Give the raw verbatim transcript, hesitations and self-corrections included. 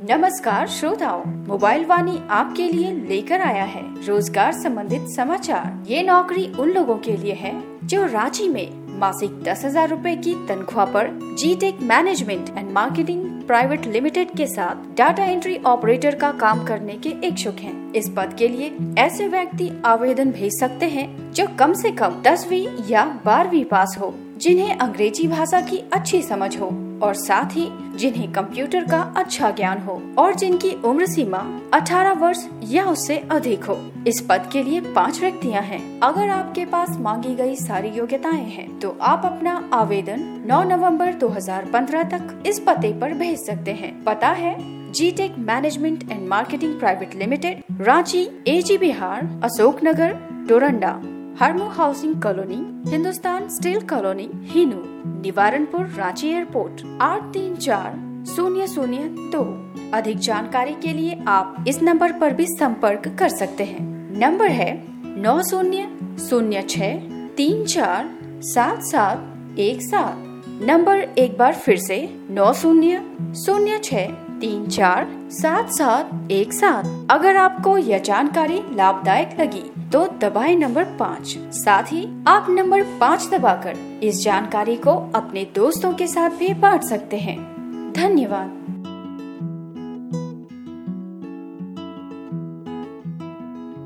नमस्कार श्रोताओं, मोबाइल वाणी आपके लिए लेकर आया है रोजगार संबंधित समाचार। ये नौकरी उन लोगों के लिए है जो रांची में मासिक दस हजार रूपए की तनख्वाह पर G Tech management and marketing private limited के साथ डाटा एंट्री ऑपरेटर का काम करने के इच्छुक हैं। इस पद के लिए ऐसे व्यक्ति आवेदन भेज सकते हैं जो कम से कम दसवीं या बारहवीं पास हो, जिन्हें अंग्रेजी भाषा की अच्छी समझ हो और साथ ही जिन्हें कंप्यूटर का अच्छा ज्ञान हो और जिनकी उम्र सीमा अठारह वर्ष या उससे अधिक हो। इस पद के लिए पाँच रिक्तियां हैं। अगर आपके पास मांगी गई सारी योग्यताएं हैं तो आप अपना आवेदन नौ नवंबर दो हज़ार पंद्रह तक इस पते पर भेज सकते हैं। पता है G Tech management and marketing private limited, Ranchi, AG Bihar, Ashok Nagar, Doranda, Harmu housing colony, Hindustan steel colony, Hinoo, Nivaranpur, Ranchi airport, आठ तीन चार शून्य शून्य दो। अधिक जानकारी के लिए आप इस नंबर पर भी संपर्क कर सकते हैं। नंबर है नौ शून्य शून्य छः तीन चार सात सात एक सात। नंबर एक बार फिर से नौ शून्य शून्य छः तीन चार सात सात एक सात। अगर आपको यह जानकारी लाभदायक लगी तो दबाएं नंबर पाँच। साथ ही आप नंबर पाँच दबाकर इस जानकारी को अपने दोस्तों के साथ भी बांट सकते हैं। धन्यवाद।